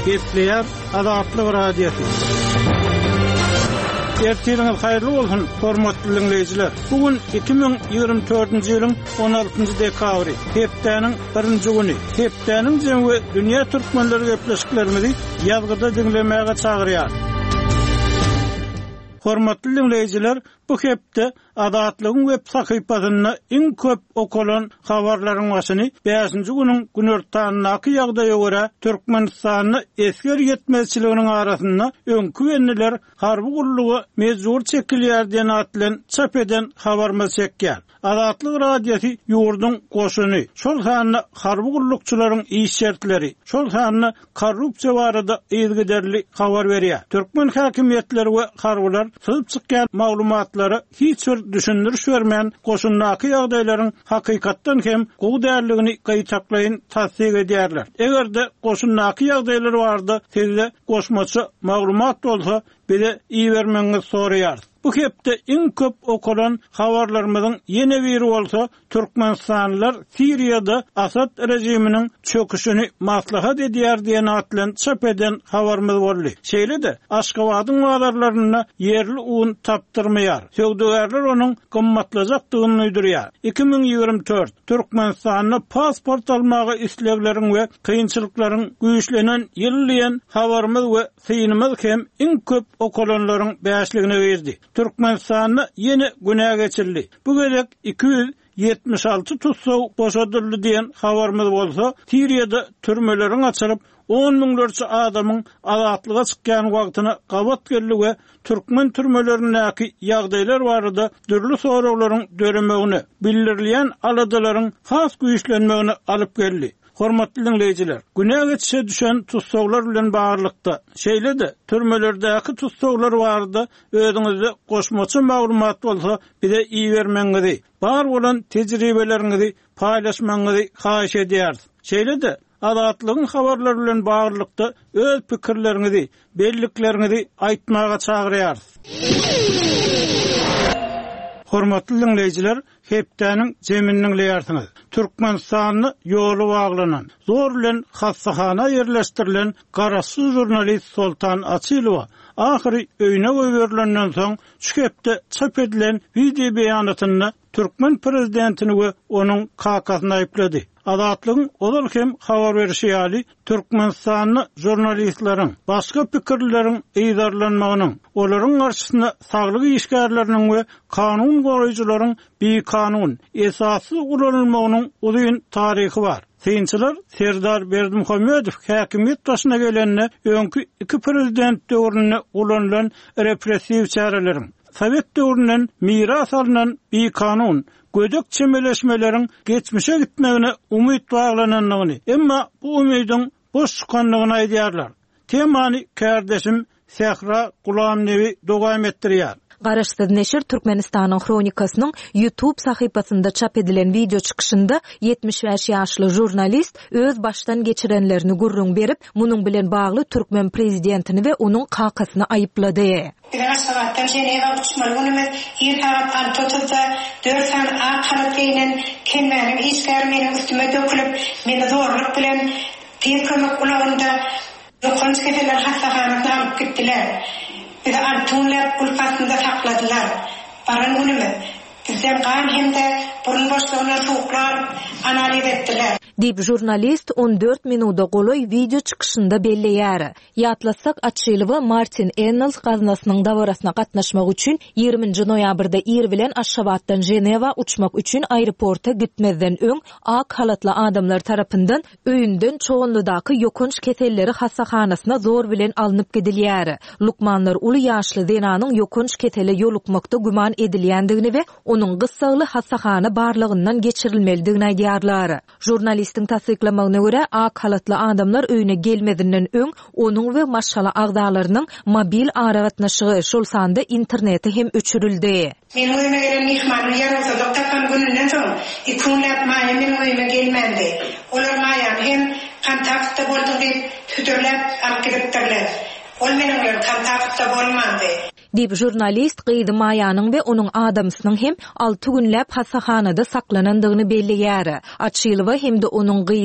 Etleyer Adatlyk radiosu. Ertiriniz hayırlı olsun, hormatly dinleyijiler. Bugün 2024-nji ýylyň 16-njy dekabry, hepdeniň 1-nji güni. Hepdeniň jemgy dünýä türkmenleri gepleşiklerimizi ýazgyda dinlemäge çagyrýar. Hormatly dinleyijiler, bu hepde Adatlygyň web sahypasyna iň köp okulan habarlaryň başyny 5-nji günüň günortanyňky ýagdaýa görä Türkmenistanyň esker ýetmezçiliginiň arasynda öňkü wenniler harby gurlugy mezur çekilýär diýen atlan çap eden habarmy çekýär. Adatlyk radiosu ýurdun goşuny, şol sanyny harby gurlukçylaryň iş şertleri, şol sanyny korrupsiýa barada ýygyderli habar berýär. Türkmen häkimetleri we harbylar syzyp çykýan maglumatlary hiç bir düşündürüş bermän goşundaky ýagdaýlaryň hakykatdan hem gowy därligini gaýtaklaýyn tasdik edýärler. Egerde goşundaky ýagdaýlar barda sizde goşmaçy maglumat bolsa, bize iý bermeňizi soraýar. Bu hepde iň köp okulan habarlarymyzyň ýene biri bolsa, Türkmenistanlylar Siriýada Asad rejiminiň çöküşini maslahat edýär diýen atlan çap eden habarymyz boldy. Şeýle-de Aşgabatyň wagdarlaryna ýerli un tapdyrmaýar. Söwdägärler onuň gymmatlajakdygyny uydurýar. 2024 Türkmenistanyň pasport almagy islegleriň we kynçylyklaryň güýçlenen ýyllyň habarymyz we synymyz hem iň köp okulanlaryň bäşligine berdi. Türkmenistanyň ýene günä geçirdi. Bu gerek 276 tutsaw boşadyldy diýen habarymyz bolsa, Siriýada türmeleriň açylyp 10 miňlerçe adamyň azatlyga çykýan wagtyna gabat geldi we türkmen türmelerindäki ýagdaýlar barada dürli soraklaryň döremägini bildirilýän aladalaryň has güýçlenmegini alyp geldi. Hormatly dinleyijiler, günä geçişe düşen tutsaglar bilen baglykda şeýle-de türmelerdäki tutsaglar barada özüňizde goşmaçy maglumat bolsa, bize iý bermeňizi, bar bolan tejribeleriňizi paýlaşmaňyzy haýyş edýäris. Şeýle-de adatlygyň habarlary bilen baglykda öz pikirleriňizi, belliklerinizi aýtmaga çagyrýarys. Hormatly dinleyijiler, hepdeniň jeminiň leýärsiňiz. Türkmenistanyň ýoly baglanan, zor bilen hassahana ýerleşdirilen garasy jurnalist Soltan Açylowa ahiri öýüne göwerilenden soň şu hepde çap edilen video beýanatyny Türkmen prezidentini we onuň kakasyny aýplady. Adatlygyň olal hem habar berişi ýaly Türkmenistanyň jurnalistlaryň başga pikirleriň eýdarlanmagynyň, olaryň garşysyna saglyk işgärleriniň we kanun goraýjylaryň kanun esasy ulanylmagynyň uzun taryhy bar. Synçylar Serdar Berdimuhammedow häkimiýet başyna gelende öňkü iki prezident döwründe ulanylan repressiw çäreleriň, Sovet döwründen miras alynan kanun gödek çemeleşmeleriň geçmişe gitmegine umyt baglananyny, emma bu umydyň boş çykanlygyny aýdýarlar. Temany kardeşim Sehra Gulamnewi dogam etdirýär. Garaşsyz neşir Türkmenistanyň kronikasynyň YouTube sahypasynda çap edilen video çykyşynda 75 ýaşly jurnalist öz başdan geçirenlerini gurrun berip, munyň bilen bagly Türkmen prezidentini we onuň kakasyny aýyplady. Sagatdan Ceneva uçmalygymyz her sagat Antotda 4 saat akalat geynen kenmäniň işgärmeniň üstüme dökülip, meni zorluk bilen tekömek ulagynda ýokanç kefeler hassahanasyna alyp gitdiler. Bizi Antonlar kulpasynda sakladylar. Baran günümi bizden gan hemde burun boşluğuna soğuklar analiz etdiler. Dip jurnalist 14 minuda goloy video çykyşynda belleýär. Ýatlasak Açylowa Martin Ennals gaznasynyň dawarasyna gatnaşmak üçin 20 noýabrda ir bilen Aşgabatdan Jeneva uçmak üçin aeroporta gitmezden öň ak halatly adamlar tarapyndan öýünden çoğunludaky ýokunç keselleri hassahanasyna zor bilen alınıp gidilýär. Lukmanlar uly ýaşly denanyň ýokunç ketele ýolukmakda güman edilýändigini we onuň gyssagly hassahana barlygyndan geçirilmelidigini aýdýarlar. Jurnalistin tasdiklamagyna görä ak halatly adamlar öýüne gelmedinden öň onuň we maşala agdalarynyň mobil aragatnaşygy şol sanda interneti hem öçürildi. Men öýüne gelen mihmany ýarasa doktorkan gününden soň 2 günläp maýa men öýüme gelmendi. Olar maýa hem kontaktda boldy diýip tüdürläp alyp gidipdirler. Ol meniň bilen kontaktda bolmady. Dip jurnalist Gydy Maýanyň we onuň adamsynyň hem 6 günläp hassahanyda saklanandygyny belleýär. Açylowa hem de onuň